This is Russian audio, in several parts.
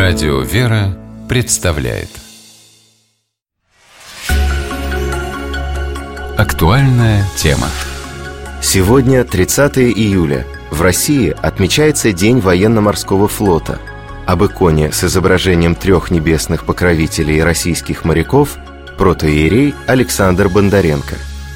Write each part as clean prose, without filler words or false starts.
Радио «Вера» представляет актуальная тема. Сегодня 30 июля. В России отмечается День военно-морского флота. Об иконе с изображением 3 небесных покровителей российских моряков протоиерей Александр Бондаренко.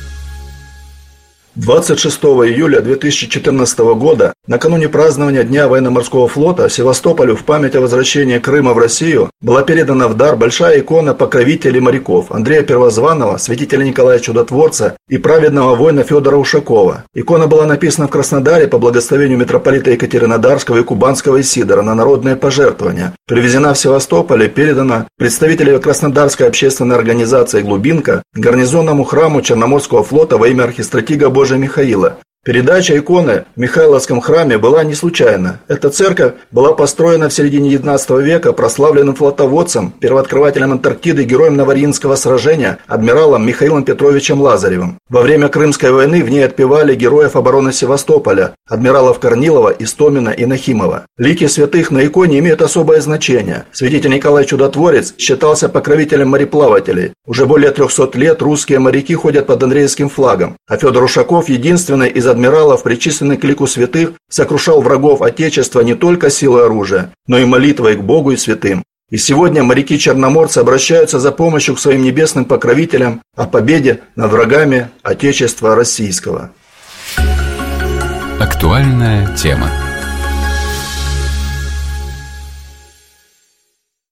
26 июля 2014 года, накануне празднования Дня военно-морского флота, Севастополю в память о возвращении Крыма в Россию была передана в дар большая икона покровителей моряков Андрея Первозванного, святителя Николая Чудотворца и праведного воина Федора Ушакова. Икона была написана в Краснодаре по благословению митрополита Екатеринодарского и Кубанского Исидора на народное пожертвование, привезена в Севастополь и передана представителю Краснодарской общественной организации «Глубинка» гарнизонному храму Черноморского флота во имя архистратига Божия Михаила. Передача иконы в Михайловском храме была не случайна. Эта церковь была построена в середине XIX века прославленным флотоводцем, первооткрывателем Антарктиды, героем Новоринского сражения, адмиралом Михаилом Петровичем Лазаревым. Во время Крымской войны в ней отпевали героев обороны Севастополя, адмиралов Корнилова, Истомина и Нахимова. Лики святых на иконе имеют особое значение. Святитель Николай Чудотворец считался покровителем мореплавателей. Уже более 300 лет русские моряки ходят под Андреевским флагом, а Федор Ушаков, единственный из адмиралов, причисленный к лику святых, сокрушал врагов Отечества не только силой оружия, но и молитвой к Богу и святым. И сегодня моряки-черноморцы обращаются за помощью к своим небесным покровителям о победе над врагами Отечества российского. Актуальная тема.